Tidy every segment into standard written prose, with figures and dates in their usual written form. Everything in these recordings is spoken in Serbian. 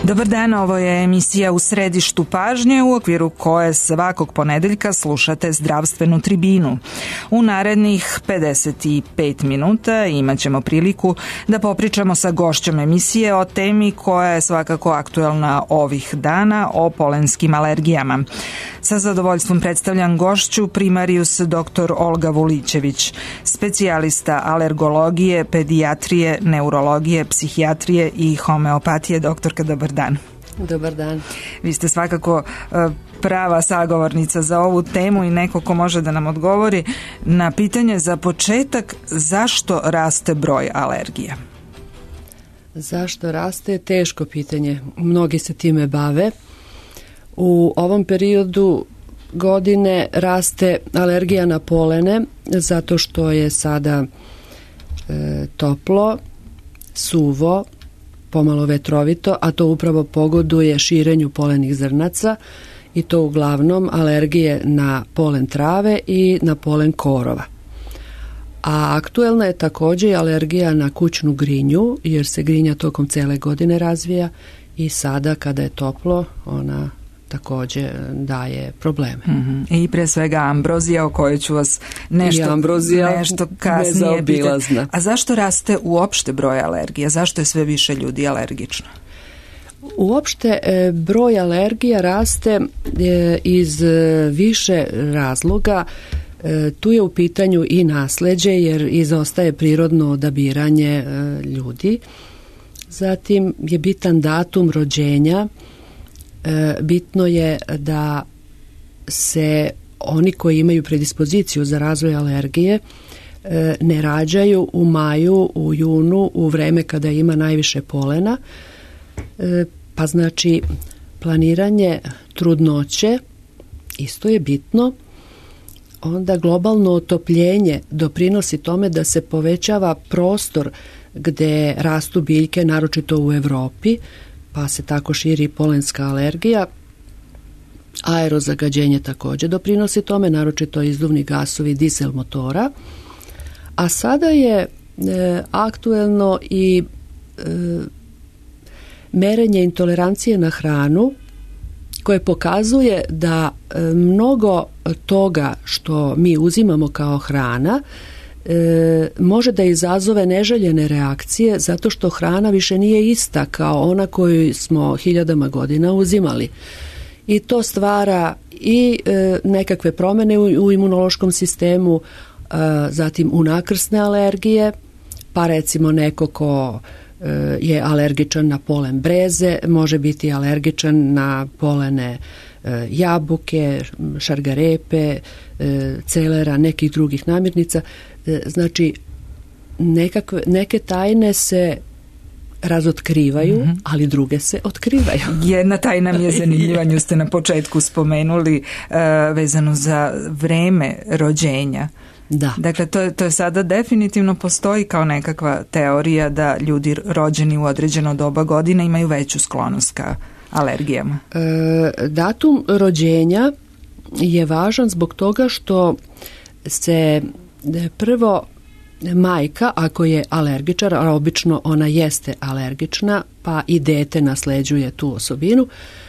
Dobar dan, ovo je emisija U središtu pažnje u okviru koje svakog ponedeljka slušate zdravstvenu tribinu. U narednih 55 minuta imat ćemo priliku da popričamo sa gošćom emisije o temi koja je svakako aktuelna ovih dana, o polenskim alergijama. Sa zadovoljstvom predstavljam gošću primarijus dr. Olga Vulićević, specijalista alergologije, pedijatrije, neurologije, psihijatrije i homeopatije. Doktorka, dobar dan. Dobar dan. Vi ste svakako prava sagovornica za ovu temu i neko ko može da nam odgovori na pitanje za početak zašto raste broj alergija. Zašto raste? Teško pitanje. Mnogi se time bave. U ovom periodu godine raste alergija na polene zato što je sada toplo, suvo, pomalo vetrovito, a to upravo pogoduje širenju polenih zrnaca i to uglavnom alergije na polen trave i na polen korova. A aktuelna je također alergija na kućnu grinju, jer se grinja tokom cele godine razvija i sada kada je toplo ona također daje probleme. I pre svega ambrozija o kojoj ću vas nešto kasnije pitati. A zašto raste uopšte broj alergija? Zašto je sve više ljudi alergično? Uopšte broj alergija raste iz više razloga. Tu je u pitanju i nasleđe jer izostaje prirodno odabiranje ljudi. Zatim je bitan datum rođenja. Bitno je da se oni koji imaju predispoziciju za razvoj alergije ne rađaju u maju, u junu, u vreme kada ima najviše polena. Pa znači planiranje trudnoće isto je bitno. Onda globalno otopljenje doprinosi tome da se povećava prostor gde rastu biljke, naročito u Evropi, pa se tako širi polenska alergija. Aerozagađenje također doprinosi tome, naročito izduvni gasovi dizel motora. A sada je aktuelno i merenje intolerancije na hranu koje pokazuje da mnogo toga što mi uzimamo kao hrana može da izazove neželjene reakcije zato što hrana više nije ista kao ona koju smo hiljadama godina uzimali. I to stvara i nekakve promjene u imunološkom sistemu, zatim unakrsne alergije, pa recimo neko ko je alergičan na polen breze, može biti alergičan na polene jabuke, šargarepe, celera, nekih drugih namirnica. Znači, neke tajne se razotkrivaju, ali druge se otkrivaju. Jedna tajna mi je zanimljiva, nju ste na početku spomenuli, vezano za vreme rođenja. Da. Dakle, to je sada definitivno postoji kao nekakva teorija da ljudi rođeni u određeno doba godine imaju veću sklonost ka alergijama. Datum rođenja je važan zbog toga što se prvo majka, ako je alergičar, a obično ona jeste alergična, pa i dete nasleđuje tu osobinu,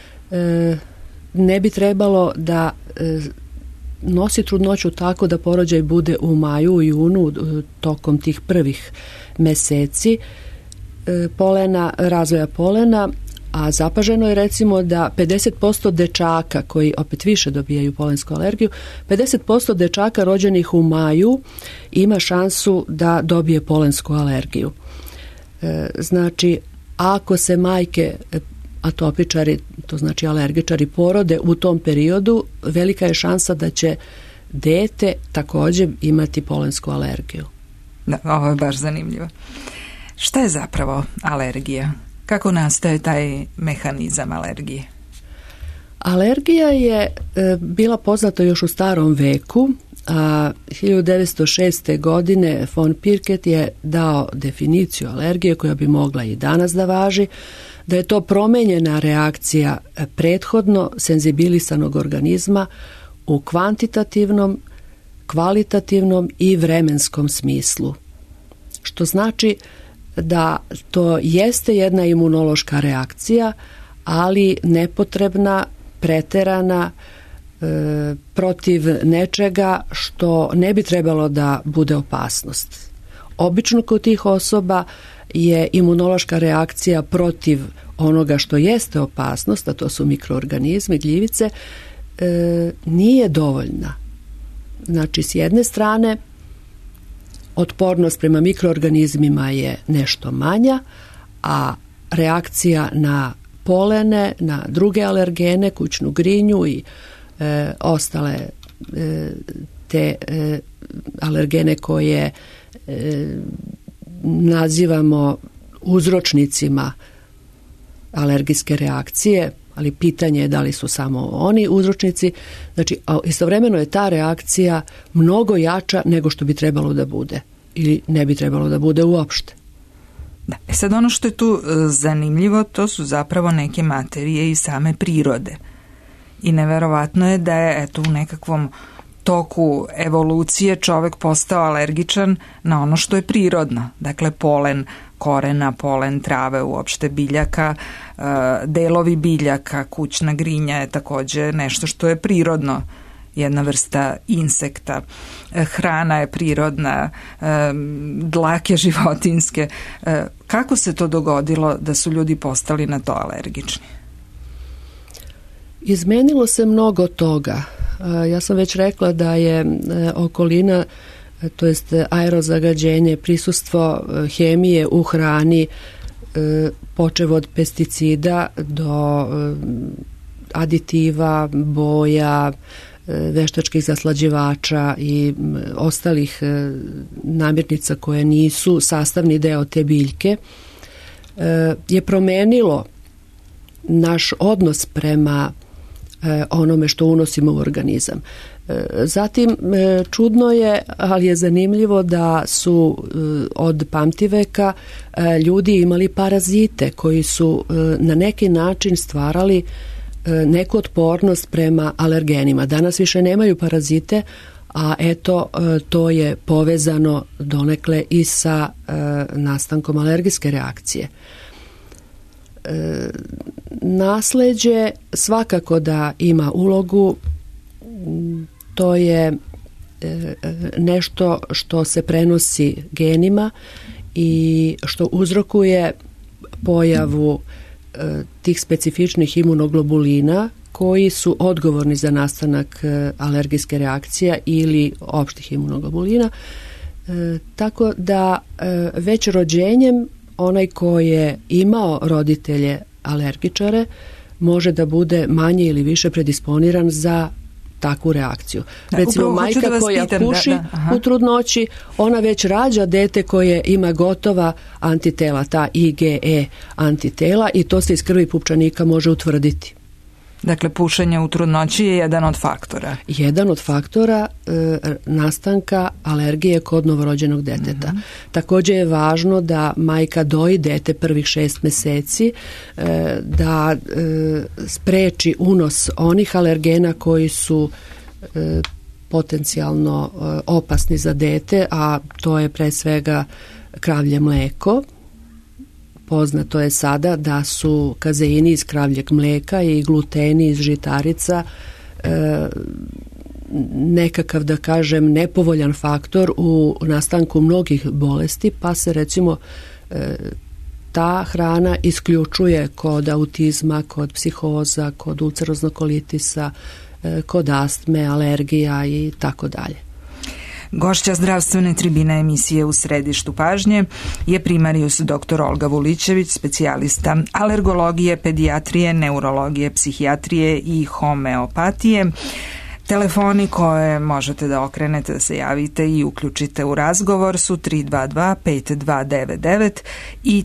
ne bi trebalo da nosi trudnoću tako da porođaj bude u maju, u junu, tokom tih prvih meseci razvoja polena, a zapaženo je recimo da 50% dečaka koji opet više dobijaju polensku alergiju, 50% dečaka rođenih u maju ima šansu da dobije polensku alergiju. Znači, ako se majke atopičari, to znači alergičari, porode u tom periodu, velika je šansa da će dete također imati polensku alergiju. Da, ovo je baš zanimljivo. Šta je zapravo alergija? Kako nastaje taj mehanizam alergije? Alergija je bila poznata još u starom veku, a 1906. godine von Pirket je dao definiciju alergije koja bi mogla i danas da važi, da je to promenjena reakcija prethodno senzibilisanog organizma u kvantitativnom, kvalitativnom i vremenskom smislu. Što znači da to jeste jedna imunološka reakcija, ali nepotrebna, preterana, protiv nečega što ne bi trebalo da bude opasnost. Obično kod tih osoba je imunološka reakcija protiv onoga što jeste opasnost, a to su mikroorganizmi, gljivice, nije dovoljna. Znači, s jedne strane, otpornost prema mikroorganizmima je nešto manja, a reakcija na polene, na druge alergene, kućnu grinju i ostale te alergene koje nazivamo uzročnicima alergijske reakcije, ali pitanje je da li su samo oni uzročnici. Znači, istovremeno je ta reakcija mnogo jača nego što bi trebalo da bude ili ne bi trebalo da bude uopšte. Da. Sad ono što je tu zanimljivo, to su zapravo neke materije iz same prirode. I neverovatno je da je u nekakvom toku evolucije čovek postao alergičan na ono što je prirodno. Dakle, polen korena, polen trave, uopšte biljaka, delovi biljaka, kućna grinja je takođe nešto što je prirodno, jedna vrsta insekta. Hrana je prirodna, dlake životinjske. Kako se to dogodilo da su ljudi postali na to alergični? Izmenilo se mnogo toga. Ja sam već rekla da je okolina, to jest aerozagađenje, prisustvo hemije u hrani, počev od pesticida do aditiva, boja, veštačkih zaslađivača i ostalih namirnica koje nisu sastavni deo te biljke, je promenilo naš odnos prema onome što unosimo u organizam. Zatim, čudno je, ali je zanimljivo da su od pamtiveka ljudi imali parazite koji su na neki način stvarali neku otpornost prema alergenima. Danas više nemaju parazite, a eto, to je povezano donekle i sa nastankom alergijske reakcije. Nasleđe svakako da ima ulogu, to je nešto što se prenosi genima i što uzrokuje pojavu tih specifičnih imunoglobulina koji su odgovorni za nastanak alergijske reakcije ili opštih imunoglobulina. Tako da već rođenjem onaj ko je imao roditelje alergičare može da bude manje ili više predisponiran za takvu reakciju. Recimo, majka koja puši u trudnoći, ona već rađa dete koje ima gotova antitela, ta IgE antitela, i to se iz krvi pupčanika može utvrditi. Dakle, pušenje u trudnoći je jedan od faktora. Jedan od faktora nastanka alergije kod novorođenog deteta. Također je važno da majka doji dete prvih 6 meseci, da spreči unos onih alergena koji su potencijalno opasni za dete, a to je pre svega kravlje mleko. Poznato je sada da su kazeini iz kravljeg mleka i gluteni iz žitarica nekakav, da kažem, nepovoljan faktor u nastanku mnogih bolesti, pa se recimo ta hrana isključuje kod autizma, kod psihoza, kod ulceroznog kolitisa, kod astme, alergija i tako dalje. Gošća zdravstvene tribine emisije U središtu pažnje je primarijus dr. Olga Vulićević, specijalista alergologije, pedijatrije, neurologije, psihijatrije i homeopatije. Telefoni koje možete da okrenete, da se javite i uključite u razgovor su 322-5299 i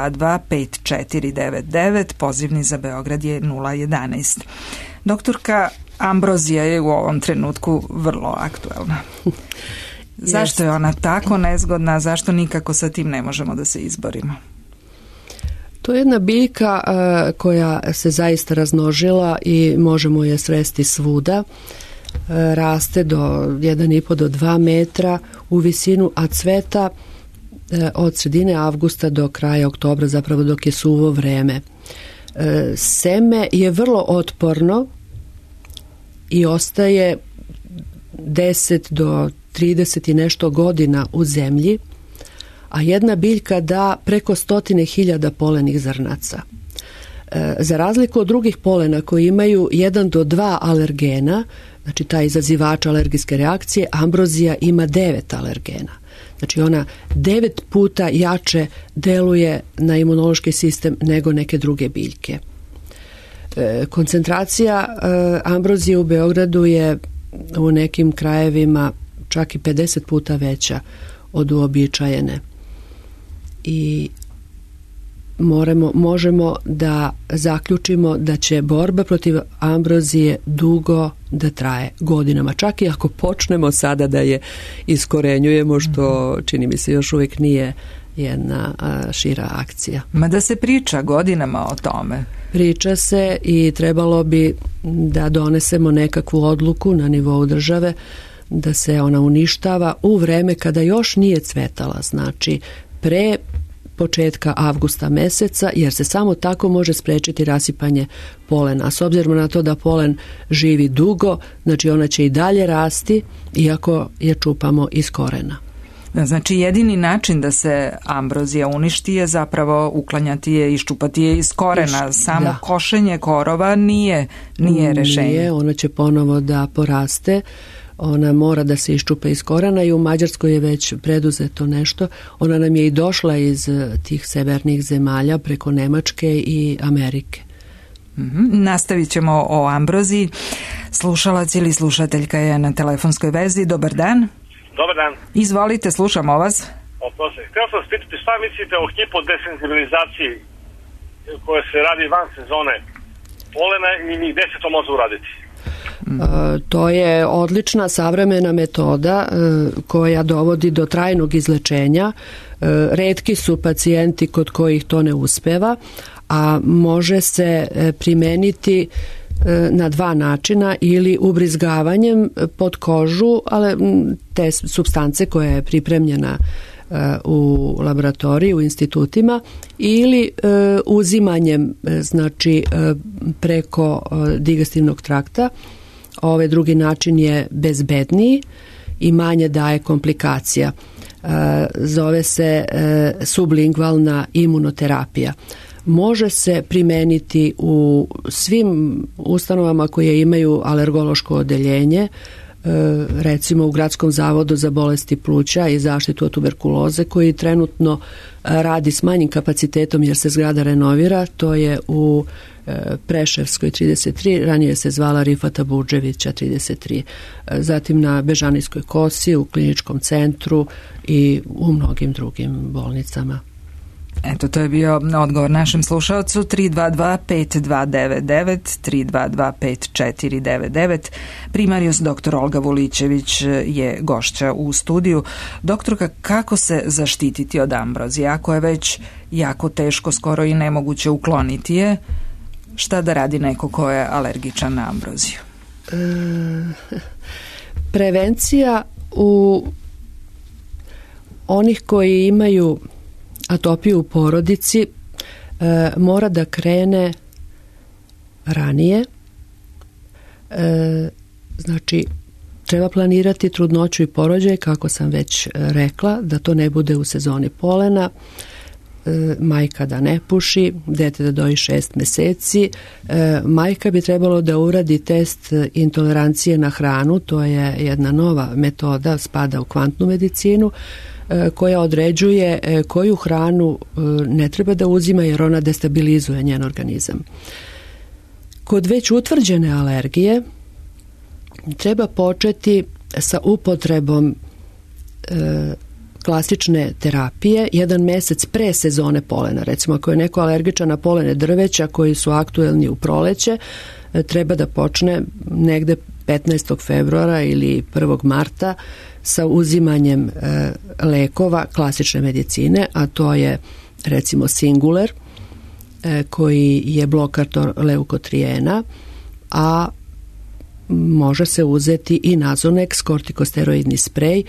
322-5499. Pozivni za Beograd je 011. Doktorka, ambrozija je u ovom trenutku vrlo aktuelna. Zašto je ona tako nezgodna? Zašto nikako sa tim ne možemo da se izborimo? To je jedna biljka koja se zaista razmnožila i možemo je sresti svuda. Raste do 1,5 do 2 metra u visinu, a cveta od sredine avgusta do kraja oktobra, zapravo dok je suvo vreme. Seme je vrlo otporno i ostaje 10 do 30 i nešto godina u zemlji, a jedna biljka da preko 100.000 polenih zrnaca. Za razliku od drugih polena koji imaju 1 do 2 alergena, znači taj izazivač alergijske reakcije, ambrozija ima 9 alergena. Znači ona 9 puta jače deluje na imunološki sistem nego neke druge biljke. Koncentracija ambrozije u Beogradu je u nekim krajevima čak i 50 puta veća od uobičajene. I možemo da zaključimo da će borba protiv ambrozije dugo da traje, godinama. Čak i ako počnemo sada da je iskorenjujemo, što čini mi se još uvijek nije jedna šira akcija. Ma da se priča godinama o tome. Priča se i trebalo bi da donesemo nekakvu odluku na nivou države da se ona uništava u vreme kada još nije cvetala, znači pre početka avgusta meseca, jer se samo tako može sprečiti rasipanje polena. A s obzirom na to da polen živi dugo, znači ona će i dalje rasti iako je čupamo iz korena. Znači jedini način da se ambrozija uništi je zapravo uklanjati je, iščupati je iz korena. Samo košenje korova nije rešenje. Nije, ona će ponovo da poraste. Ona mora da se iščupa iz korena i u Mađarskoj je već preduzeto nešto. Ona nam je i došla iz tih severnih zemalja preko Nemačke i Amerike. Nastavit ćemo o ambroziji. Slušalac ili slušateljka je na telefonskoj vezi. Dobar dan. Dobar dan. Izvolite, slušamo vas. Oprosti. Htio sam spitati šta mislite o hipodesenzibilizaciji koja se radi van sezone polena i gde se to može uraditi? To je odlična savremena metoda koja dovodi do trajnog izlečenja. Retki su pacijenti kod kojih to ne uspeva, a može se primeniti na 2 načina, ili ubrizgavanjem pod kožu, ali te supstance koja je pripremljena u laboratoriji, u institutima, ili uzimanjem, znači preko digestivnog trakta. Ovaj drugi način je bezbedniji i manje daje komplikacija. Zove se sublingvalna imunoterapija. Može se primeniti u svim ustanovama koje imaju alergološko odeljenje, recimo u Gradskom zavodu za bolesti pluća i zaštitu od tuberkuloze, koji trenutno radi s manjim kapacitetom jer se zgrada renovira. To je u Preševskoj 33, ranije se zvala Rifata Budževića 33, zatim na Bežanijskoj kosi, u kliničkom centru i u mnogim drugim bolnicama. Eto, to je bio odgovor našem slušalcu. 322-5299, 322-5499. Primarius dr. Olga Vulićević je gošća u studiju. Doktorka, kako se zaštititi od ambrozije? Ako je već jako teško, skoro i nemoguće ukloniti je, šta da radi neko ko je alergičan na ambroziju? Prevencija u onih koji imaju atopiju u porodici mora da krene ranije. Znači, treba planirati trudnoću i porođaj, kako sam već rekla, da to ne bude u sezoni polena. Majka da ne puši, dete da doji 6 meseci. Majka bi trebalo da uradi test intolerancije na hranu, to je jedna nova metoda, spada u kvantnu medicinu, koja određuje koju hranu ne treba da uzima jer ona destabilizuje njen organizam. Kod već utvrđene alergije treba početi sa upotrebom klasične terapije 1 mesec pre sezone polena. Recimo, ako je neko alergičan na polene drveća koji su aktuelni u proleće, treba da počne negde 15. februara ili 1. marta sa uzimanjem lekova klasične medicine, a to je recimo Singuler, koji je blokator leukotrijena, a može se uzeti i Nazonex, kortikosteroidni sprej,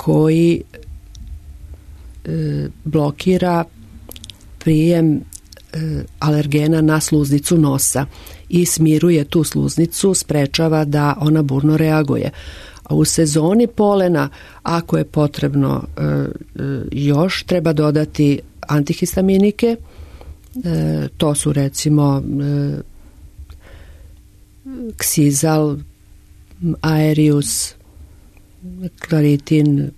koji blokira prijem alergena na sluznicu nosa i smiruje tu sluznicu, sprečava da ona burno reaguje. A u sezoni polena, ako je potrebno još, treba dodati antihistaminike, to su recimo Xizal, Aerius, Claritin,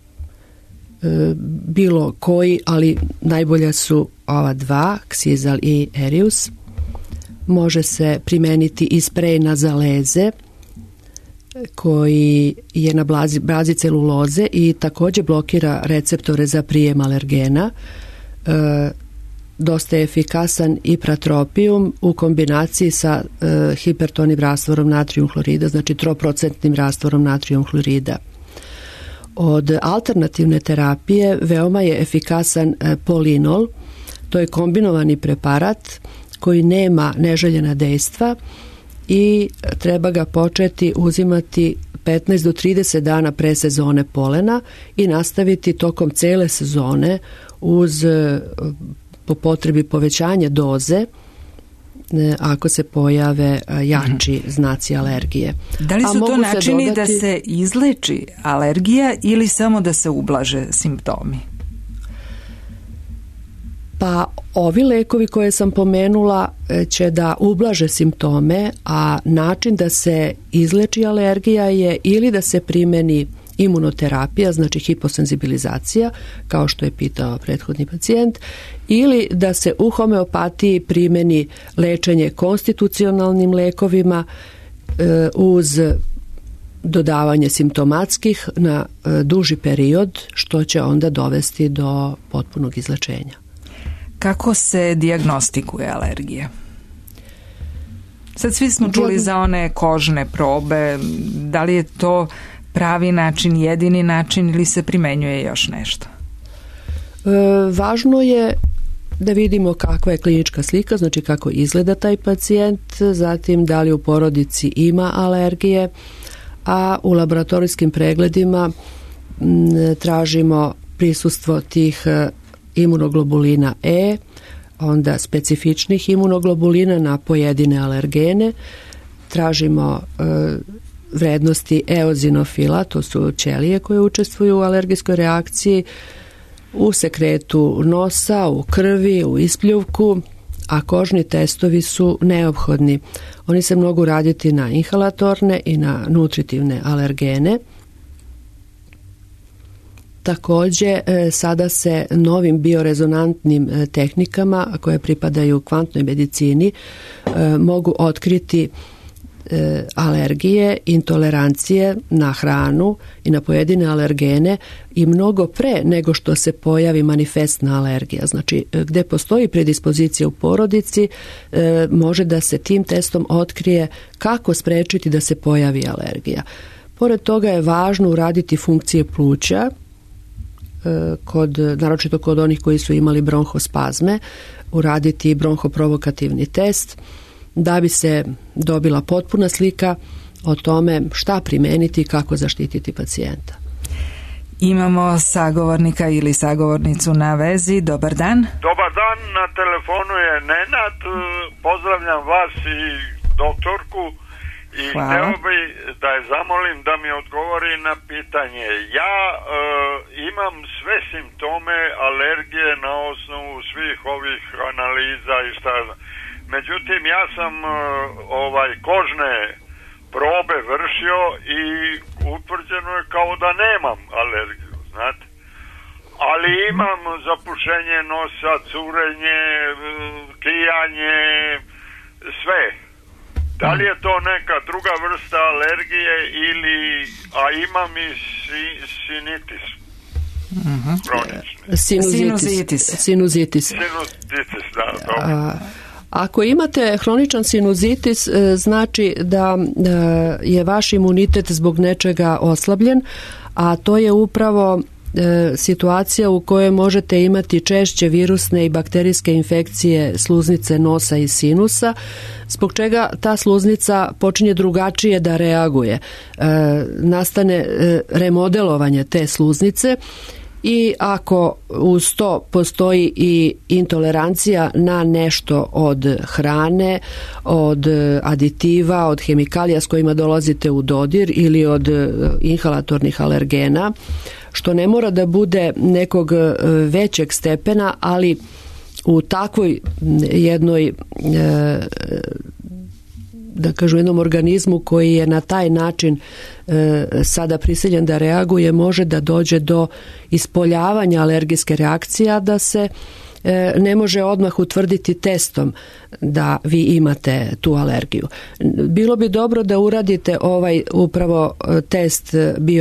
bilo koji, ali najbolja su ova dva, Xizal i Aerius. Može se primeniti i sprej nazaleze koji je na bazi celuloze i također blokira receptore za prijem alergena. Dosta je efikasan i pratropijum u kombinaciji sa hipertonim rastvorom natrijum hlorida, znači 3% rastvorom natrijum hlorida. Od alternativne terapije veoma je efikasan polinol, to je kombinovani preparat koji nema neželjena dejstva i treba ga početi uzimati 15 do 30 dana pre sezone polena i nastaviti tokom cele sezone uz po potrebi povećanja doze ako se pojave jači znaci alergije. Da li su to načini da se izleči alergija ili samo da se ublaže simptomi? Pa ovi lekovi koje sam pomenula će da ublaže simptome, a način da se izleči alergija je ili da se primeni imunoterapija, znači hiposenzibilizacija, kao što je pitao prethodni pacijent, ili da se u homeopatiji primeni lečenje konstitucionalnim lekovima uz dodavanje simptomatskih na duži period, što će onda dovesti do potpunog izlečenja. Kako se dijagnostikuje alergija? Sad svi smo čuli za one kožne probe, da li je to pravi način, jedini način ili se primenjuje još nešto? Važno je da vidimo kakva je klinička slika, znači kako izgleda taj pacijent, zatim da li u porodici ima alergije, a u laboratorijskim pregledima tražimo prisustvo tih imunoglobulina E, onda specifičnih imunoglobulina na pojedine alergene, tražimo vrednosti eozinofila, to su ćelije koje učestvuju u alergijskoj reakciji, u sekretu nosa, u krvi, u ispljuvku, a kožni testovi su neophodni. Oni se mogu raditi na inhalatorne i na nutritivne alergene. Također, sada se novim biorezonantnim tehnikama koje pripadaju kvantnoj medicini mogu otkriti alergije, intolerancije na hranu i na pojedine alergene i mnogo pre nego što se pojavi manifestna alergija. Znači, gde postoji predispozicija u porodici, može da se tim testom otkrije kako sprečiti da se pojavi alergija. Pored toga je važno uraditi funkcije pluća, naročito kod onih koji su imali bronhospazme, uraditi bronhoprovokativni test, da bi se dobila potpuna slika o tome šta primeniti i kako zaštititi pacijenta. Imamo sagovornika ili sagovornicu na vezi. Dobar dan. Dobar dan, na telefonu je Nenad. Pozdravljam vas i doktorku i hteo bi da je zamolim da mi odgovori na pitanje. Ja imam sve simptome alergije na osnovu svih ovih analiza i šta. Međutim, ja sam kožne probe vršio i utvrđeno je kao da nemam alergiju, znate. Ali imam zapušenje nosa, curenje, kijanje, sve. Da li je to neka druga vrsta alergije ili, a imam i sinitis. Sinuzitis, da, dobro. Ako imate hroničan sinuzitis, znači da je vaš imunitet zbog nečega oslabljen, a to je upravo situacija u kojoj možete imati češće virusne i bakterijske infekcije sluznice nosa i sinusa, zbog čega ta sluznica počinje drugačije da reaguje. Nastane remodelovanje te sluznice i ako uz to postoji i intolerancija na nešto od hrane, od aditiva, od hemikalija s kojima dolazite u dodir ili od inhalatornih alergena, što ne mora da bude nekog većeg stepena, ali u takvoj jednoj da kažu jednom organizmu koji je na taj način sada prisiljen da reaguje, može da dođe do ispoljavanja alergijske reakcije, a da se ne može odmah utvrditi testom da vi imate tu alergiju. Bilo bi dobro da uradite ovaj upravo test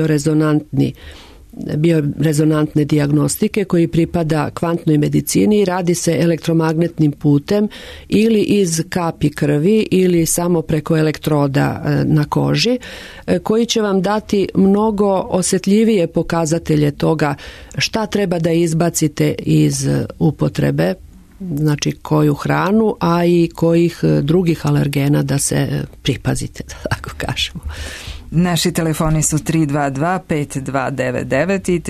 biorezonantne dijagnostike koji pripada kvantnoj medicini i radi se elektromagnetnim putem ili iz kapi krvi ili samo preko elektroda na koži, koji će vam dati mnogo osjetljivije pokazatelje toga šta treba da izbacite iz upotrebe, znači koju hranu, a i kojih drugih alergena da se pripazite, da tako kažemo. Naši telefoni su 322-5299 i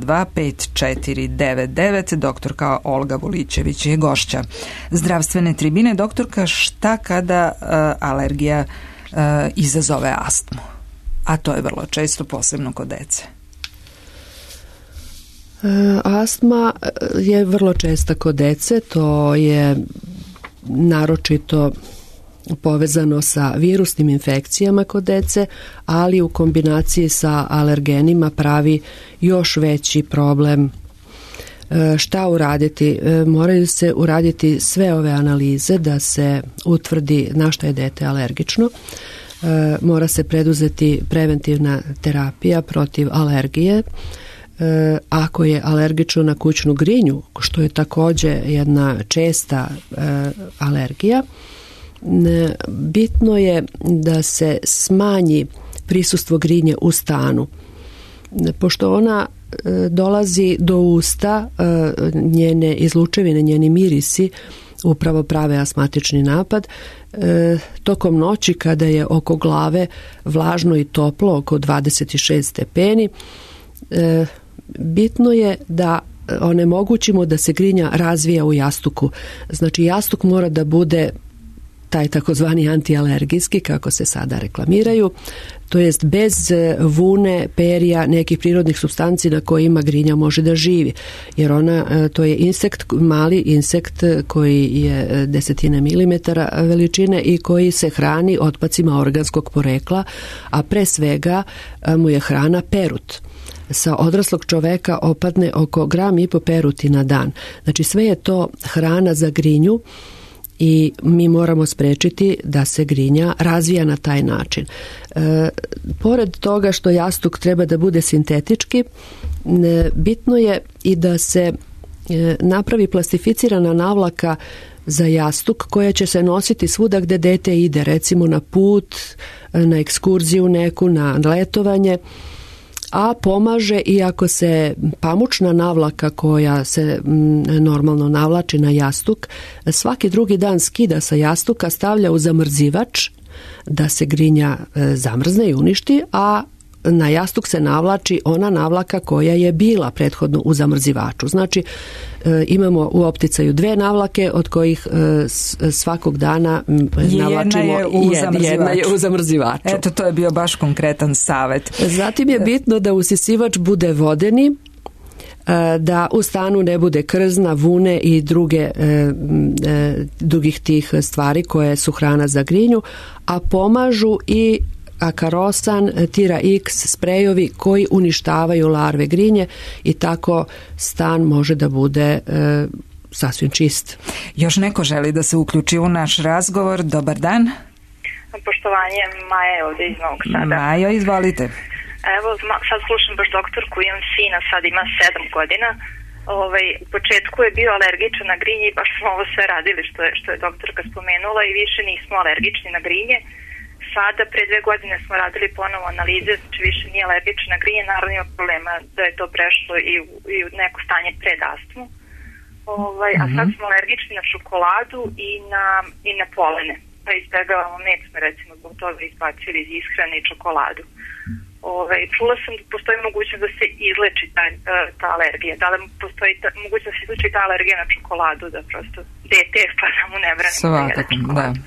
322-5499. Doktorka Olga Vulićević je gošća zdravstvene tribine. Doktorka, šta kada alergija izazove astmu? A to je vrlo često, posebno kod dece. Astma je vrlo česta kod dece, to je naročito povezano sa virusnim infekcijama kod dece, ali u kombinaciji sa alergenima pravi još veći problem. Šta uraditi? Moraju se uraditi sve ove analize da se utvrdi na šta je dete alergično. Mora se preduzeti preventivna terapija protiv alergije. Ako je alergično na kućnu grinju, što je također jedna česta alergija, bitno je da se smanji prisustvo grinje u stanu. Pošto ona dolazi do usta, njene izlučevine, njeni mirisi upravo prave astmatični napad. Tokom noći kada je oko glave vlažno i toplo, oko 26 stepeni, bitno je da onemogućimo da se grinja razvija u jastuku. Znači jastuk mora da bude taj takozvani antialergijski, kako se sada reklamiraju, to jest bez vune, perja, nekih prirodnih supstanci na kojima grinja može da živi. Jer ona, to je insekt, mali insekt koji je desetine milimetara veličine i koji se hrani otpacima organskog porekla, a pre svega mu je hrana perut. Sa odraslog čoveka opadne oko 1,5 grama peruti na dan. Znači sve je to hrana za grinju i mi moramo sprečiti da se grinja razvija na taj način. Pored toga što jastuk treba da bude sintetički, bitno je i da se napravi plastificirana navlaka za jastuk koja će se nositi svuda gde dete ide, recimo na put, na ekskurziju neku, na letovanje, a pomaže i ako se pamučna navlaka koja se normalno navlači na jastuk svaki drugi dan skida sa jastuka, stavlja u zamrzivač da se grinja zamrzne i uništi, a na jastuk se navlači ona navlaka koja je bila prethodno u zamrzivaču. Znači imamo u opticaju 2 navlake od kojih svakog dana navlačimo jedna je u zamrzivaču. Eto, to je bio baš konkretan savjet. Zatim je bitno da usisivač bude vodeni, da u stanu ne bude krzna, vune i drugih tih stvari koje su hrana za grinju, a pomažu i akarosan, tira X sprejovi koji uništavaju larve grinje i tako stan može da bude sasvim čist. Još neko želi da se uključi u naš razgovor. Dobar dan. Poštovanje, Maja je ovdje iz Novog Sada. Majo, izvolite. Evo, sad slušam baš doktorku, imam sina, sad ima 7 godina. U početku je bio alergičan na grinje i baš smo ovo sve radili što je doktorka spomenula i više nismo alergični na grinje. Sada, pre 2 godine smo radili ponovo analize, znači više nije alergičan na grinje, naravno ima problema da je to prešlo i u neko stanje pred astmu. A sad smo alergični na šokoladu i na polene. Pa izbjegavamo med, smo recimo zbog toga izbacili iz ishrane i čokoladu. Čula sam da postoji mogućnost da se izleči ta alergija. Da li postoji mogućnost da se izleči ta alergija na čokoladu, da prosto dete pa samo ne brani da jede čokoladu?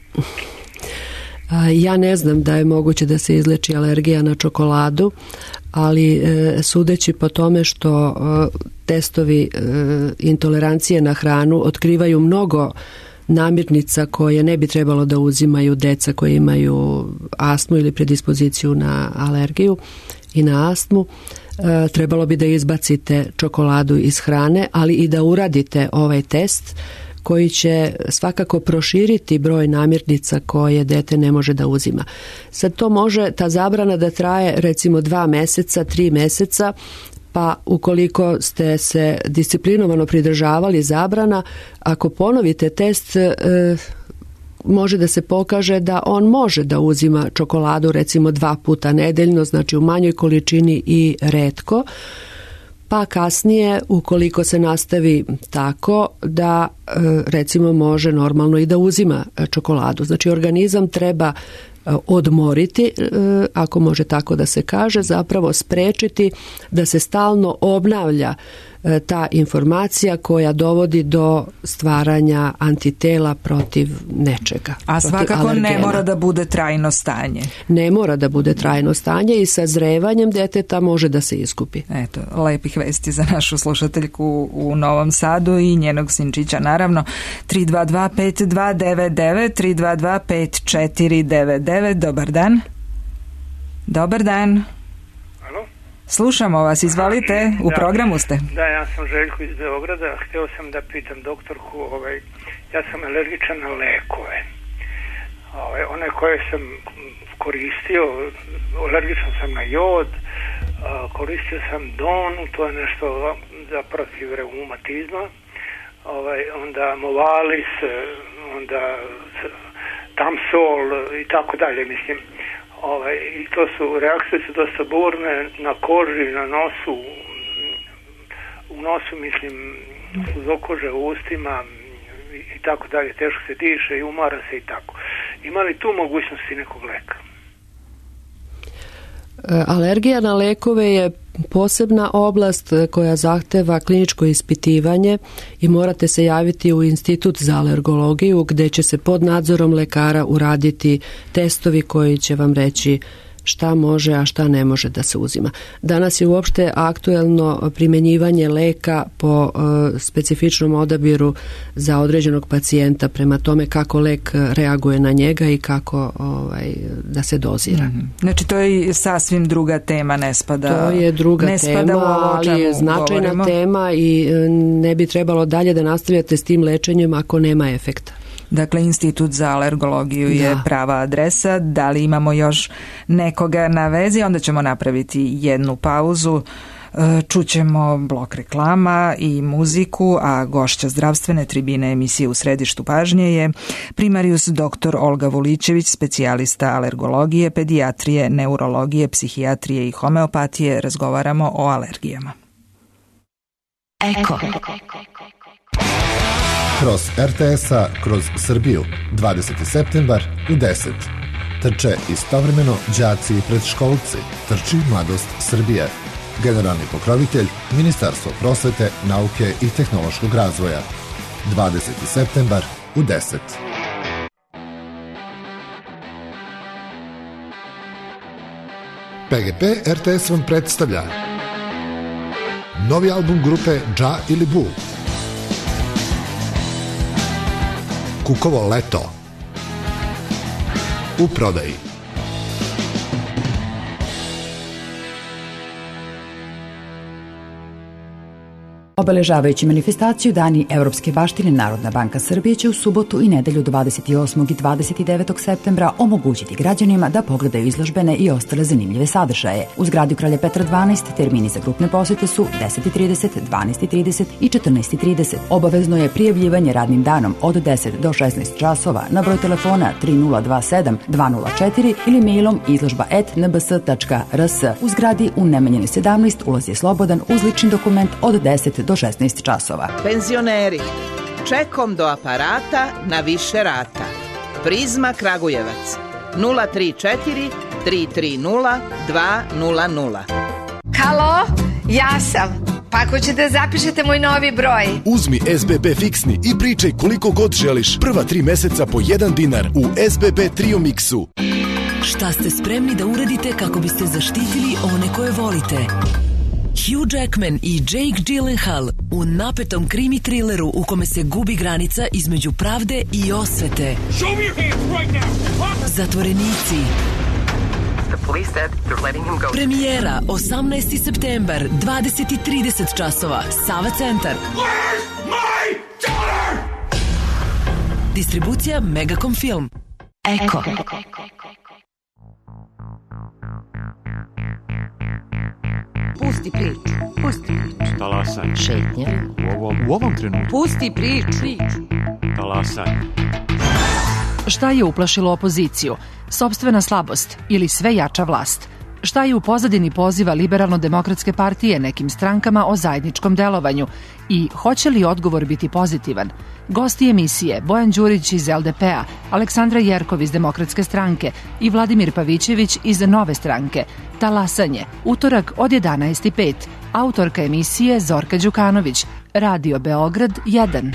Ja ne znam da je moguće da se izleči alergija na čokoladu, ali sudeći po tome što testovi intolerancije na hranu otkrivaju mnogo namirnica koje ne bi trebalo da uzimaju deca koji imaju astmu ili predispoziciju na alergiju i na astmu, trebalo bi da izbacite čokoladu iz hrane, ali i da uradite ovaj test koji će svakako proširiti broj namirnica koje dete ne može da uzima. Sad to može, ta zabrana da traje recimo 2 meseca, 3 meseca, pa ukoliko ste se disciplinovano pridržavali zabrana, ako ponovite test, može da se pokaže da on može da uzima čokoladu recimo 2 puta nedeljno, znači u manjoj količini i retko, pa kasnije ukoliko se nastavi tako da recimo može normalno i da uzima čokoladu. Znači organizam treba odmoriti, ako može tako da se kaže, zapravo sprečiti da se stalno obnavlja ta informacija koja dovodi do stvaranja antitela protiv nečega. A svakako alergena. Ne mora da bude trajno stanje. Ne mora da bude trajno stanje i sa zrevanjem deteta može da se iskupi. Eto, lepih vesti za našu slušateljku u Novom Sadu i njenog sinčića, naravno. 322-5299, 322-5499. Dobar dan. Dobar dan. Slušamo vas, izvalite, u programu ste. Da, ja sam Željko iz Beograda, htio sam da pitam doktorku, ja sam alergičan na lekove. One koje sam koristio, alergičan sam na jod, koristio sam Donu, to je nešto za protiv reumatizma, onda Movalis, onda Tamsol i tako dalje, mislim. I to su, reakcije su dosta burne na koži, na nosu, u nosu mislim, uz okože, u ustima i tako dalje, teško se diše i umara se i tako. Ima li tu mogućnosti nekog leka? Alergija na lekove je posebna oblast koja zahteva kliničko ispitivanje i morate se javiti u Institut za alergologiju gdje će se pod nadzorom lekara uraditi testovi koji će vam reći šta može, a šta ne može da se uzima. Danas je uopšte aktuelno primjenjivanje leka po specifičnom odabiru za određenog pacijenta prema tome kako lek reaguje na njega i kako da se dozira. Znači to je sasvim druga tema, ne spada. To je druga tema, ali je značajna govorimo. Tema i ne bi trebalo dalje da nastavljate s tim lečenjem ako nema efekta. Dakle, Institut za alergologiju je prava adresa. Da li imamo još nekoga na vezi? Onda ćemo napraviti jednu pauzu. Čućemo blok reklama i muziku, a gošća zdravstvene tribine emisije U središtu pažnje je primarius dr. Olga Vuličević, specijalista alergologije, pedijatrije, neurologije, psihijatrije i homeopatije. Razgovaramo o alergijama. Eko. Kroz RTS-a, kroz Srbiju, 20. septembar u 10. Trče istovremeno đaci i predškolci. Trči Mladost Srbije. Generalni pokrovitelj Ministarstvo prosvete, nauke i tehnološkog razvoja. 20. septembar u 10. PGP RTS vam predstavlja novi album grupe Dža ili Bu. Kukovo leto. U prodaji. Obeležavajući manifestaciju Dani Evropske baštine, Narodna banka Srbije će u subotu i nedelju 28. i 29. septembra omogućiti građanima da pogledaju izložbene i ostale zanimljive sadržaje. U zgradi Kralja Petra 12 termini za grupne posete su 10:30, 12:30 i 14:30. Obavezno je prijavljivanje radnim danom od 10 do 16 časova na broj telefona 3027 204 ili mailom izložba@nbs.rs. U zgradi u Nemanjini 17 ulaz je slobodan uz lični dokument od 10 do 16 časova. Penzioneri, čekom do aparata na više rata. Prizma Kragujevac 034 330 200. Halo, ja sam. Pa ako ćete zapišete moj novi broj. Uzmi SBB fiksni i pričaj koliko god želiš. Prva 3 meseca po $1 u SBB Trio Mixu. Šta ste spremni da uradite kako biste zaštitili one koje volite? Hugh Jackman i Jake Gyllenhaal u napetom krimi trileru u kome se gubi granica između pravde i osvete. Zatvorenici. Premijera 18. septembar, 20:30 časova, Sava centar. Distribucija Megacom Film. Eko. Pusti priču. Pusti priču. Talasanje. Šetnje. U ovom trenutku. Pusti priču. Talasanje. Šta je uplašilo opoziciju? Sopstvena slabost ili sve jača vlast? Šta je u pozadini poziva Liberalno-demokratske partije nekim strankama o zajedničkom delovanju? I hoće li odgovor biti pozitivan? Gosti emisije Bojan Đurić iz LDP-a, Aleksandra Jerkov iz Demokratske stranke i Vladimir Pavićević iz Nove stranke. Talasanje, utorak od 11:05. Autorka emisije Zorka Đukanović. Radio Beograd 1.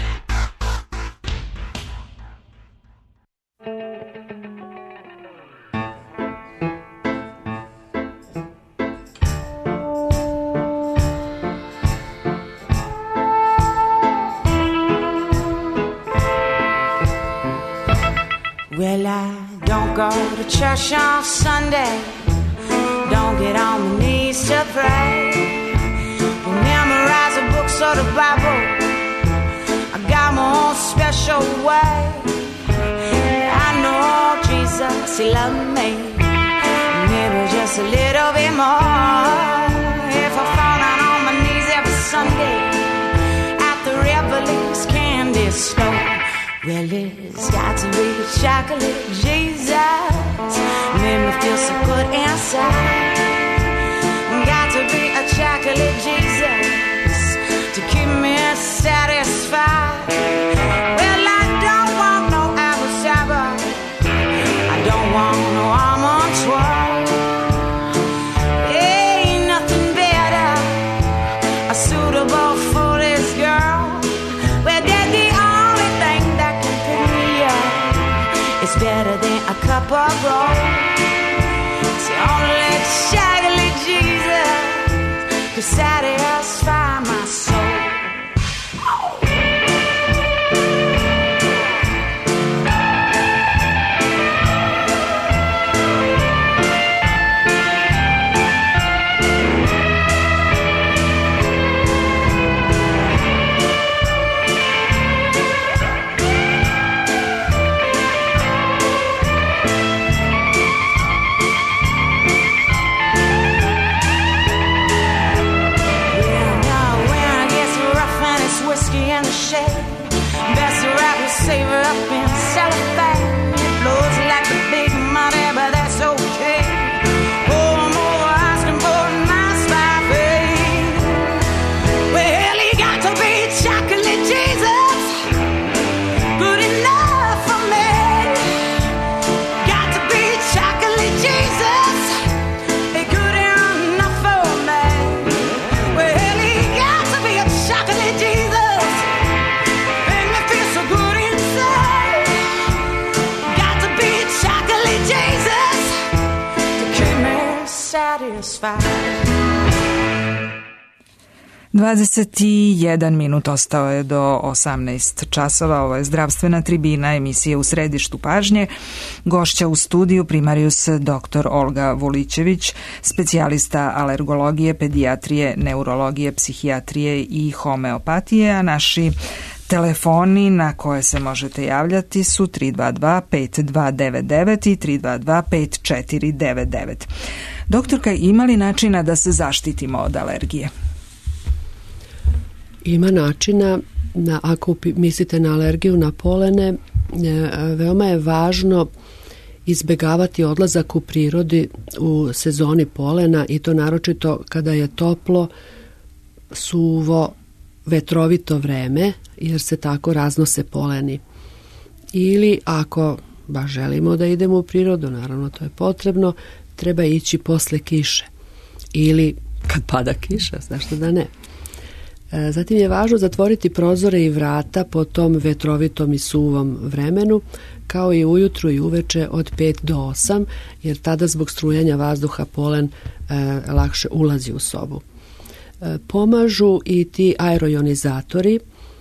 Well, I don't go to church on Sunday, don't get on my knees to pray, don't memorize the books or the Bible, I got my own special way. I know Jesus, He loved me, maybe just a little bit more. If I fall down on my knees every Sunday at the Revelings candy store, well, it's got to be chocolate Jesus, made me feel so good inside. Got to be a chocolate Jesus to keep me satisfied. Well, I don't want no apple cider, I don't want no almond twirl. Ain't nothing better suitable for this girl. Well, they're the only thing that can pick me up. It's better than a cup of gold. It's only chocolate Jesus to satisfy my soul. Best to wrap your savor up in cellophane. It blows like the big money, but that's okay. Oh, I'm over asking for a nice life. Well, you got to be chocolate Jesus, good enough for me. Got to be chocolate Jesus, good enough for me. Well, you got to be a chocolate Jesus. Satisfied. 21 minut ostao je do 18 časova. Ovo je zdravstvena tribina, emisija u središtu pažnje. Gošća u studiju primarijus dr. Olga Vulićević, specijalista alergologije, pedijatrije, neurologije, psihijatrije i homeopatije, a naši telefoni na koje se možete javljati su 322-5299 i 322-5499. Doktorka, ima li načina da se zaštitimo od alergije? Ima načina, ako mislite na alergiju na polene, veoma je važno izbegavati odlazak u prirodi u sezoni polena i to naročito kada je toplo, suvo, vetrovito vreme, jer se tako raznose poleni. Ili ako baš želimo da idemo u prirodu, naravno to je potrebno, treba ići posle kiše ili kad pada kiša, zašto da ne. Zatim je važno zatvoriti prozore i vrata po tom vetrovitom i suvom vremenu, kao i ujutru i uveče od 5 do 8, jer tada zbog strujanja vazduha polen lakše ulazi u sobu. Pomažu i ti aerojonizatori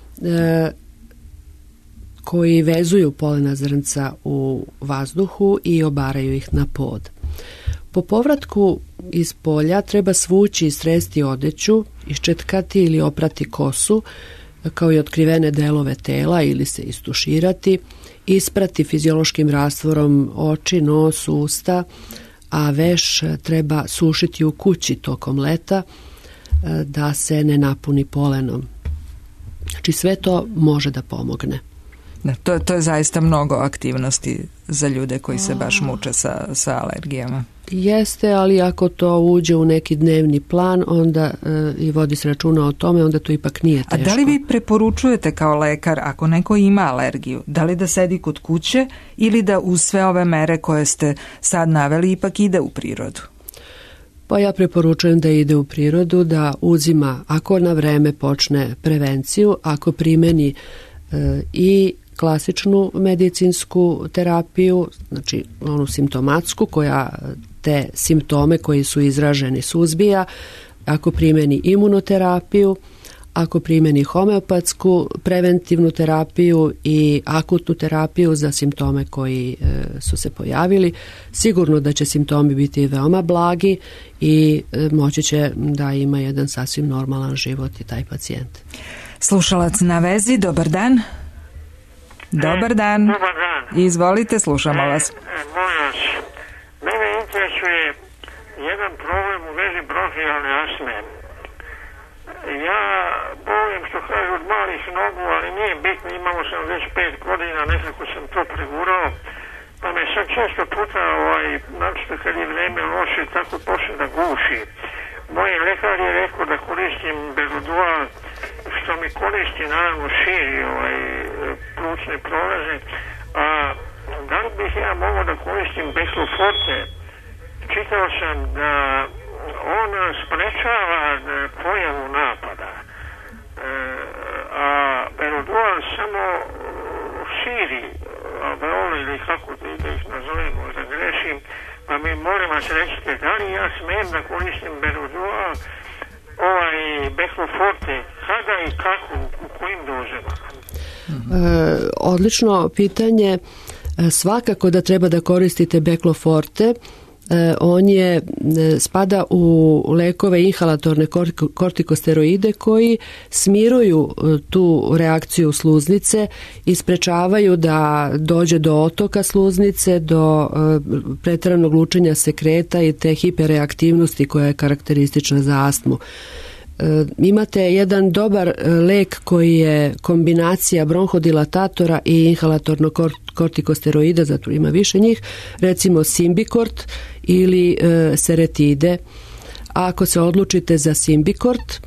koji vezuju polena zrnca u vazduhu i obaraju ih na pod. Po povratku iz polja treba svući i sresti odeću, iščetkati ili oprati kosu, kao i otkrivene delove tela ili se istuširati, isprati fiziološkim rastvorom oči, nos, usta, a veš treba sušiti u kući tokom leta da se ne napuni polenom. Znači sve to može da pomogne. To je zaista mnogo aktivnosti za ljude koji se baš muče sa alergijama. Jeste, ali ako to uđe u neki dnevni plan onda i vodi se računa o tome, onda to ipak nije teško. A da li vi preporučujete kao lekar, ako neko ima alergiju, da li da sedi kod kuće ili da uz sve ove mere koje ste sad naveli ipak ide u prirodu? Pa ja preporučujem da ide u prirodu, da uzima, ako na vreme počne prevenciju, ako primeni i klasičnu medicinsku terapiju, znači onu simptomatsku koja te simptome koji su izraženi suzbija, ako primeni imunoterapiju, ako primeni homeopatsku preventivnu terapiju i akutnu terapiju za simptome koji su se pojavili, sigurno da će simptomi biti veoma blagi i moći će da ima jedan sasvim normalan život i taj pacijent. Slušalac na vezi, dobar dan. Dobar dan. Dobar dan. Izvolite, slušamo vas. Molim vas, mene interesuje jedan problem u vezi bronhijalne astme. Ja bolim, što kažu, od malih nogu, ali nije bitno, imamo sam već 5 godina, nekako sam to pregurao, pa me sad često puta, načisto kad je vreme loše, tako počne da guši. Moj lekar je rekao da koristim Berodual, što mi koristi, naravno, širi plućne prolaze, a da li bih ja mogao da koristim Becloforte? Čitao sam da on sprečava pojavu napada, a Berodual samo širi alveole ili kako da ih nazovemo, da grešim, pa mi molim vas recite, da li ja smijem da koristim Berodual, Becloforte, kada i kako, u kojim dozama? Odlično pitanje. Svakako da treba da koristite Becloforte. On spada u lekove inhalatorne kortikosteroide koji smiruju tu reakciju sluznice i sprečavaju da dođe do otoka sluznice, do pretjeranog lučenja sekreta i te hiperreaktivnosti koja je karakteristična za astmu. Imate jedan dobar lek koji je kombinacija bronhodilatatora i inhalatornog kortikosteroida, zato ima više njih, recimo Symbicort ili Seretide. A ako se odlučite za Symbicort,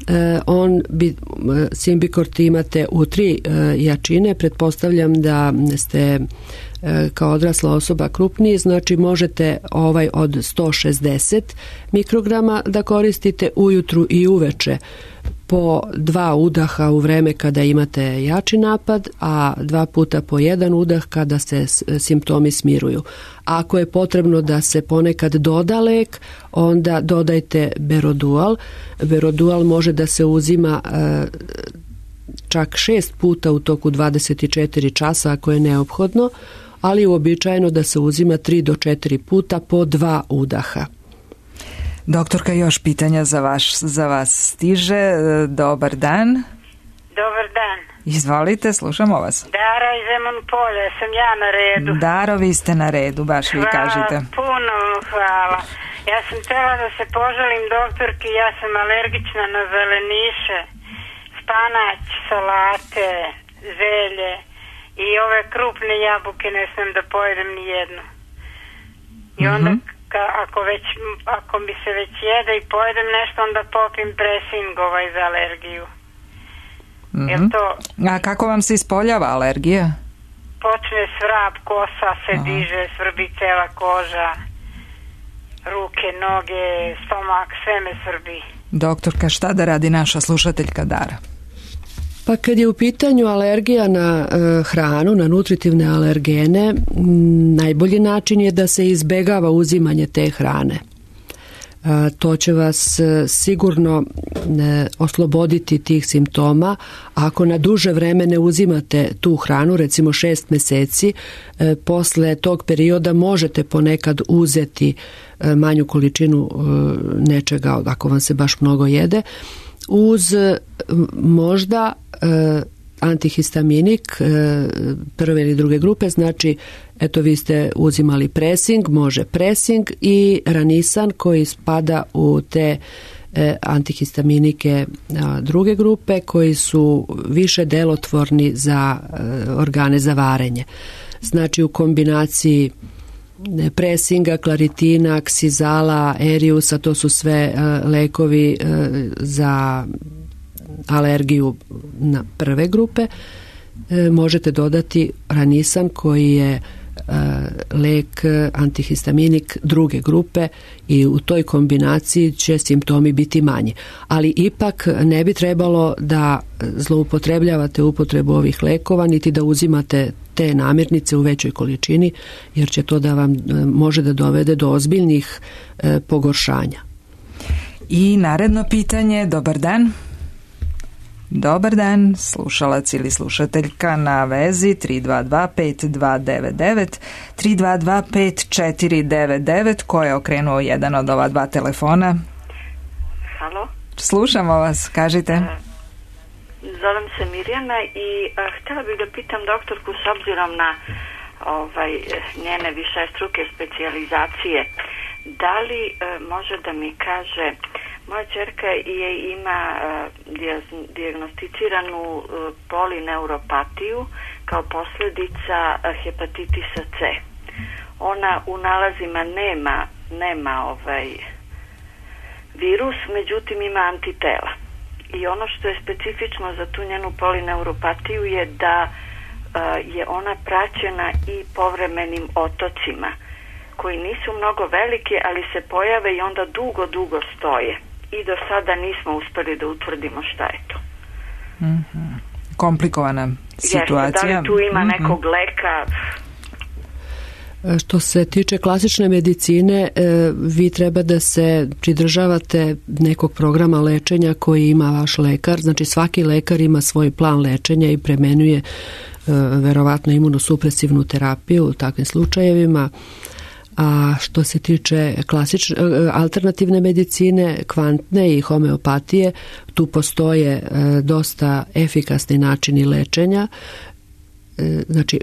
Symbicort imate u 3 jačine, pretpostavljam da ste kao odrasla osoba krupniji, znači možete od 160 mikrograma da koristite ujutru i uveče po 2 udaha u vreme kada imate jači napad, a 2 puta po 1 udah kada se simptomi smiruju. Ako je potrebno da se ponekad doda lek, onda dodajte Berodual. Berodual može da se uzima čak 6 puta u toku 24 časa ako je neophodno, ali uobičajeno da se uzima 3 do 4 puta po 2 udaha. Doktorka, još pitanja za vas stiže. Dobar dan. Dobar dan. Izvolite, slušamo vas. Dara iz Zemun Polja, sam ja na redu. Daro, vi ste na redu, baš vi kažete. Puno hvala. Ja sam htjela da se požalim doktorki, ja sam alergična na zeleniše, spanać, salate, zelje i ove krupne jabuke ne smem da pojedem ni jednu. I onda ako mi se već jede i pojedem nešto, onda popim Presing za alergiju. A kako vam se ispoljava alergija? Počne svrab, kosa se diže, svrbi cela koža. ruke, noge, stomak, sve me svrbi. Doktorka, šta da radi naša slušateljka Dara? Pa kad je u pitanju alergija na hranu, na nutritivne alergene, najbolji način je da se izbegava uzimanje te hrane. To će vas sigurno osloboditi tih simptoma. Ako na duže vreme ne uzimate tu hranu, recimo 6 meseci, posle tog perioda možete ponekad uzeti manju količinu nečega, ako vam se baš mnogo jede, uz možda antihistaminik prve ili druge grupe, znači eto vi ste uzimali Presing, može Presing i Ranisan koji spada u te antihistaminike druge grupe koji su više delotvorni za organe za varenje. Znači u kombinaciji Presinga, Klaritina, Ksizala, Eriusa, to su sve lekovi za alergiju na prve grupe. Možete dodati Ranisan koji je lek antihistaminik druge grupe i u toj kombinaciji će simptomi biti manji. Ali ipak ne bi trebalo da zloupotrebljavate upotrebu ovih lekova niti da uzimate te namirnice u većoj količini jer će to da vam može da dovede do ozbiljnih pogoršanja. I naredno pitanje, dobar dan. Dobar dan, slušalac ili slušateljka na vezi 322-5299, 322-5499, ko je okrenuo jedan od ova dva telefona? Halo? Slušamo vas, kažite. Zovem se Mirjana i htjela bih da pitam doktorku s obzirom na njene višestruke specijalizacije, da li može da mi kaže, moja ćerka ima dijagnosticiranu polineuropatiju kao posljedica hepatitisa C. Ona u nalazima nema virus, međutim ima antitela. I ono što je specifično za tu njenu polineuropatiju je da je ona praćena i povremenim otocima koji nisu mnogo veliki, ali se pojave i onda dugo stoje. I do sada nismo uspjeli da utvrdimo šta je to. Komplikovana situacija. Da li tu ima nekog leka? Što se tiče klasične medicine, vi treba da se pridržavate nekog programa lečenja koji ima vaš lekar. Znači svaki lekar ima svoj plan lečenja i premenuje verovatno imunosupresivnu terapiju u takvim slučajevima. A što se tiče alternativne medicine, kvantne i homeopatije, tu postoje dosta efikasni načini lečenja. Znači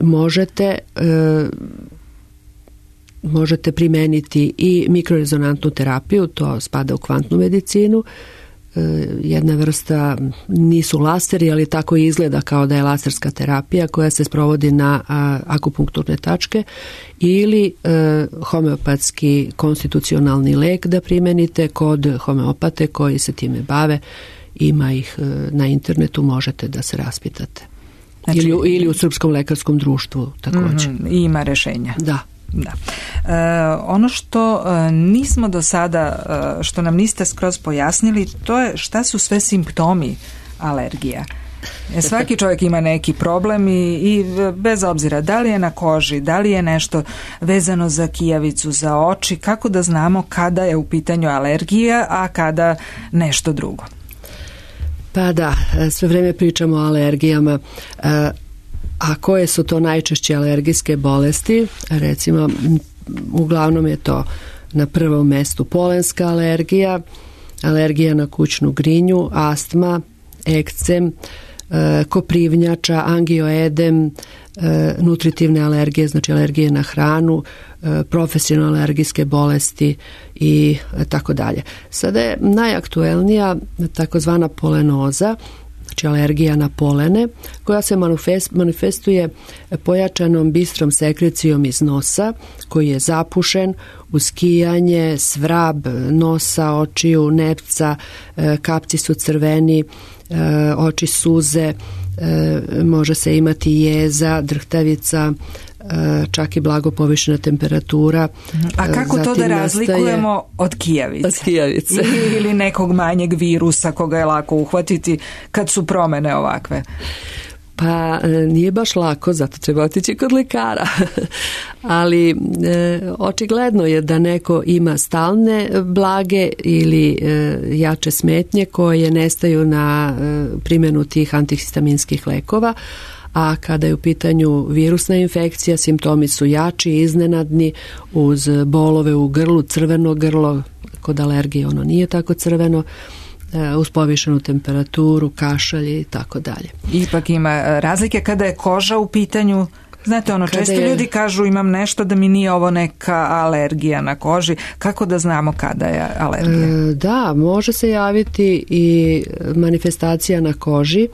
možete primeniti i mikrorezonantnu terapiju, to spada u kvantnu medicinu. Jedna vrsta, nisu laseri, ali tako izgleda kao da je laserska terapija koja se sprovodi na akupunkturne tačke, ili homeopatski konstitucionalni lek da primenite kod homeopate koji se time bave. Ima ih na internetu, možete da se raspitate. Znači, ili u Srpskom lekarskom društvu također. Ima rešenja. Da. Ono što nismo do sada, što nam niste skroz pojasnili, to je šta su sve simptomi alergija. Svaki čovjek ima neki problem i bez obzira da li je na koži, da li je nešto vezano za kijavicu, za oči, kako da znamo kada je u pitanju alergija, a kada nešto drugo? Pa da, sve vrijeme pričamo o alergijama. A koje su to najčešće alergijske bolesti? Recimo, uglavnom je to na prvom mestu polenska alergija, alergija na kućnu grinju, astma, ekcem, koprivnjača, angioedem, nutritivne alergije, znači alergije na hranu, profesionalne alergijske bolesti i tako dalje. Sada je najaktuelnija takozvana polenoza, znači alergija na polene, koja se manifestuje pojačanom bistrom sekrecijom iz nosa, koji je zapušen, uskijanje, svrab nosa, očiju, nepca, kapci su crveni, oči suze, može se imati jeza, drhtavica, čak i blago povišena temperatura. A kako to da razlikujemo od kijavice? Od kijavice. Ili nekog manjeg virusa koga je lako uhvatiti kad su promene ovakve? Pa nije baš lako, zato treba otići kod lekara. Ali očigledno je da neko ima stalne blage ili jače smetnje koje nestaju na primjenu tih antihistaminskih lekova, a kada je u pitanju virusna infekcija, simptomi su jači, iznenadni, uz bolove u grlu, crveno grlo, kod alergije ono nije tako crveno, uz povišenu temperaturu, kašalj i tako dalje. Ipak ima razlike kada je koža u pitanju. Znate, često ljudi kažu imam nešto da mi nije ovo neka alergija na koži. Kako da znamo kada je alergija? Da, može se javiti i manifestacija na koži,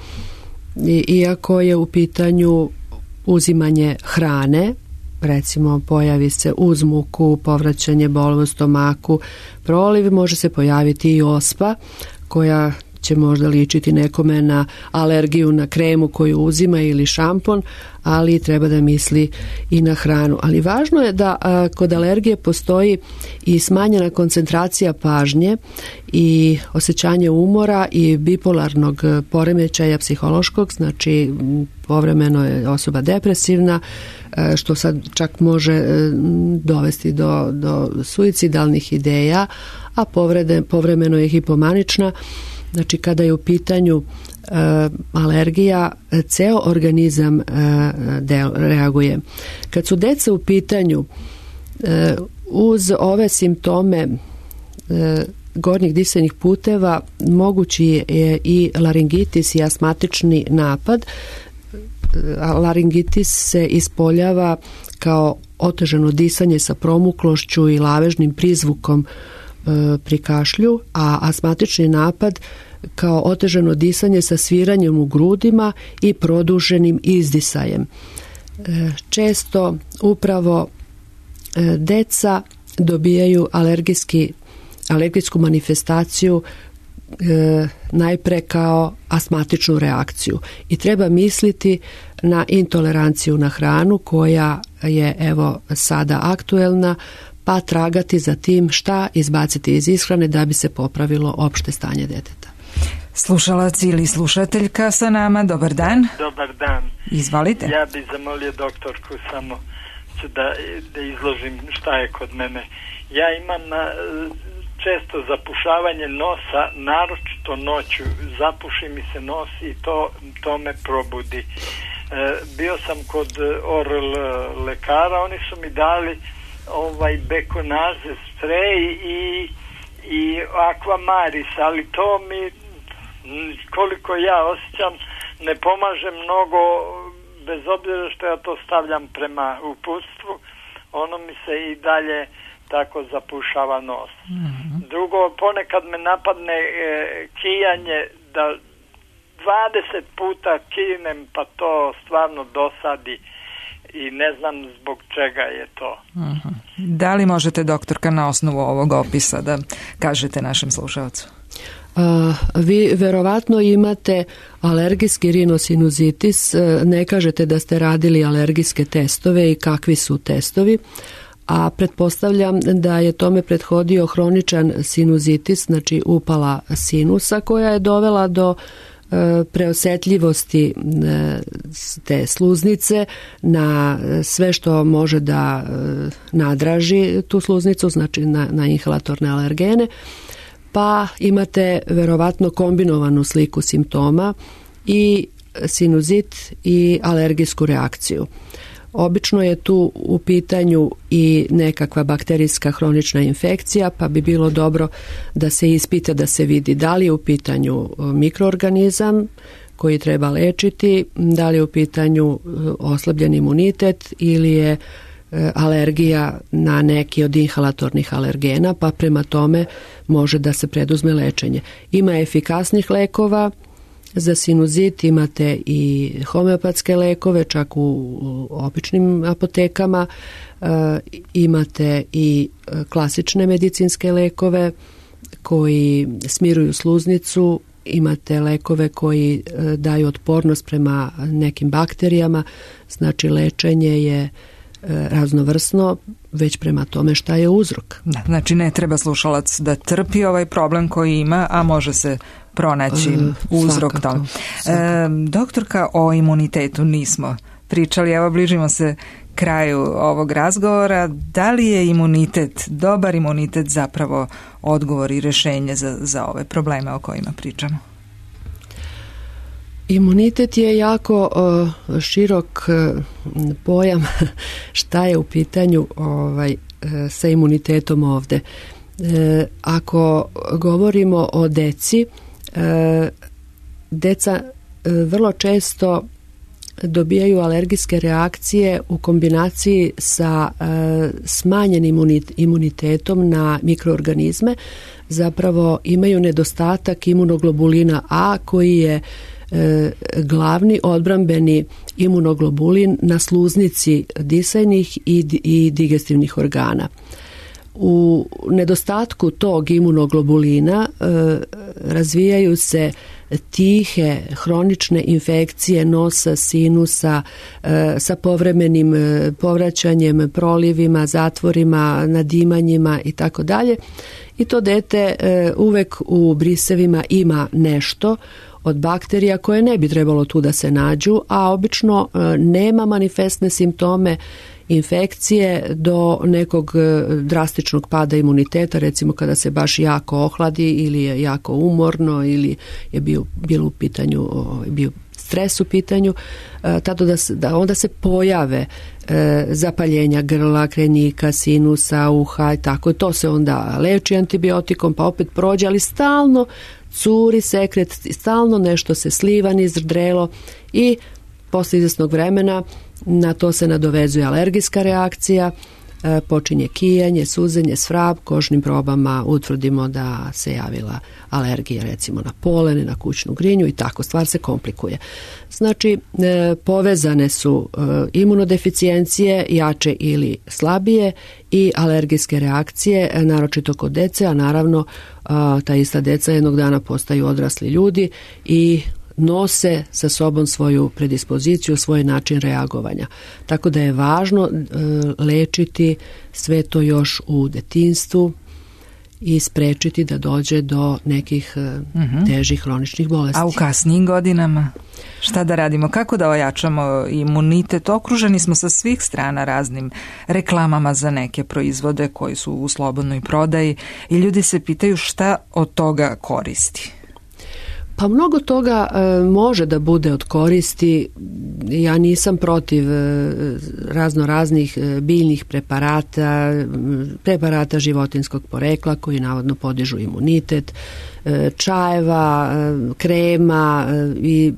iako je u pitanju uzimanje hrane, recimo pojavi se uz muku, povraćanje bolova u stomaku, proliv, može se pojaviti i ospa koja će možda ličiti nekome na alergiju na kremu koju uzima ili šampon, ali treba da misli i na hranu. Ali važno je da kod alergije postoji i smanjena koncentracija pažnje i osjećanje umora i bipolarnog poremećaja psihološkog, znači povremeno je osoba depresivna, što sad čak može dovesti do suicidalnih ideja, a povremeno je hipomanična. Znači kada je u pitanju alergija, ceo organizam reaguje. Kad su deca u pitanju, uz ove simptome gornjih disajnih puteva mogući je i laringitis i astmatični napad. Laringitis se ispoljava kao otežano disanje sa promuklošću i lavežnim prizvukom pri kašlju, a astmatični napad kao otežano disanje sa sviranjem u grudima i produženim izdisajem. Često upravo deca dobijaju alergijsku manifestaciju najpre kao astmatičnu reakciju i treba misliti na intoleranciju na hranu koja je evo sada aktuelna, pa tragati za tim šta izbaciti iz ishrane da bi se popravilo opšte stanje deteta. Slušalac ili slušateljka sa nama, dobar dan. Dobar dan. Izvolite. Ja bih zamolio doktorku samo da izložim šta je kod mene. Ja imam često zapušavanje nosa, naročito noću, zapuši mi se nos i to me probudi. Bio sam kod oral lekara, oni su mi dali bekonaze sprej i akvamaris, ali to mi, koliko ja osjećam, ne pomaže mnogo, bez obzira što ja to stavljam prema uputstvu, ono mi se i dalje tako zapušava nos. Drugo, ponekad me napadne kijanje, da 20 puta kinem, pa to stvarno dosadi i ne znam zbog čega je to. Da li možete, doktorka, na osnovu ovog opisa da kažete našem slušalcu? Vi verovatno imate alergijski rinosinuzitis, ne kažete da ste radili alergijske testove i kakvi su testovi, a pretpostavljam da je tome prethodio hroničan sinuzitis, znači upala sinusa koja je dovela do preosetljivosti te sluznice na sve što može da nadraži tu sluznicu, znači na inhalatorne alergene, pa imate verovatno kombinovanu sliku simptoma i sinuzit i alergijsku reakciju. Obično je tu u pitanju i nekakva bakterijska hronična infekcija, pa bi bilo dobro da se ispita, da se vidi da li je u pitanju mikroorganizam koji treba lečiti, da li je u pitanju oslabljen imunitet ili je alergija na neki od inhalatornih alergena, pa prema tome može da se preduzme lečenje. Ima efikasnih lekova za sinuzit, imate i homeopatske lekove, čak u običnim apotekama, imate i klasične medicinske lekove koji smiruju sluznicu, imate lekove koji daju otpornost prema nekim bakterijama, znači lečenje je raznovrsno, već prema tome šta je uzrok. Da, znači ne treba slušalac da trpi ovaj problem koji ima, a može se pronaći uzrok tome. Doktorka, o imunitetu nismo pričali, evo bližimo se kraju ovog razgovora. Da li je imunitet, dobar imunitet zapravo odgovor i rješenje za ove probleme o kojima pričamo? Imunitet je jako širok pojam šta je u pitanju sa imunitetom ovde. Ako govorimo o deci, deca vrlo često dobijaju alergijske reakcije u kombinaciji sa smanjenim imunitetom na mikroorganizme. Zapravo imaju nedostatak imunoglobulina A koji je glavni odbrambeni imunoglobulin na sluznici disajnih i digestivnih organa. U nedostatku tog imunoglobulina razvijaju se tihe hronične infekcije nosa, sinusa sa povremenim povraćanjem, prolivima, zatvorima, nadimanjima i tako dalje. I to dete uvek u brisevima ima nešto od bakterija koje ne bi trebalo tu da se nađu, a obično nema manifestne simptome infekcije do nekog drastičnog pada imuniteta, recimo kada se baš jako ohladi ili je jako umorno ili je bio u pitanju, bio stres u pitanju, onda se pojave zapaljenja grla, krenika, sinusa, uha i tako. To se onda leči antibiotikom, pa opet prođe, ali stalno curi sekret, stalno nešto se sliva niz drelo i posle izvesnog vremena na to se nadovezuje alergijska reakcija, počinje kijanje, suzenje, svrab, kožnim probama utvrdimo da se javila alergija recimo na polene, na kućnu grinju i tako stvar se komplikuje. Znači povezane su imunodeficijencije jače ili slabije i alergijske reakcije, naročito kod dece, a naravno ta ista deca jednog dana postaju odrasli ljudi i nose sa sobom svoju predispoziciju, svoj način reagovanja. Tako da je važno lečiti sve to još u detinjstvu i sprečiti da dođe do nekih težih hroničnih bolesti. A u kasnijim godinama šta da radimo? Kako da ojačamo imunitet? Okruženi smo sa svih strana raznim reklamama za neke proizvode koji su u slobodnoj prodaji i ljudi se pitaju šta od toga koristi. Pa mnogo toga može da bude od koristi. Ja nisam protiv raznih biljnih preparata životinskog porekla koji navodno podižu imunitet, čajeva, krema i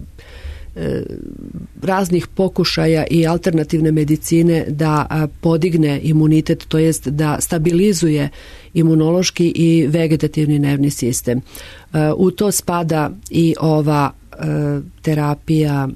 raznih pokušaja i alternativne medicine da podigne imunitet, to jest da stabilizuje imunološki i vegetativni nervni sistem. U to spada i ova terapija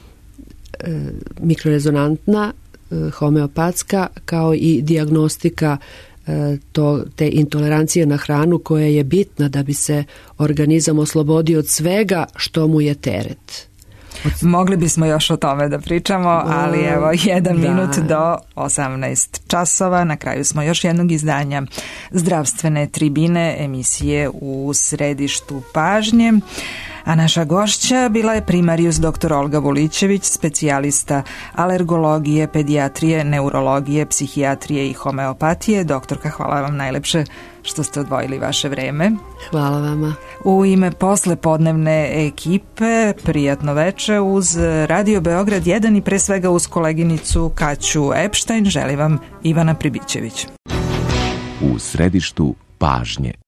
mikrorezonantna, homeopatska, kao i dijagnostika te intolerancije na hranu koja je bitna da bi se organizam oslobodio od svega što mu je teret. Mogli bismo još o tome da pričamo, ali evo 1 minut do 18 časova. Na kraju smo još jednog izdanja Zdravstvene tribine, emisije u središtu pažnje. A naša gošća bila je primarijus dr. Olga Vulićević, specijalista alergologije, pedijatrije, neurologije, psihijatrije i homeopatije. Doktorka, hvala vam najlepše što ste odvojili vaše vreme. Hvala vama. U ime poslepodnevne ekipe, prijatno veče uz Radio Beograd 1 i pre svega uz koleginicu Kaću Epštajn, želim vam Ivana Pribićević. U središtu pažnje.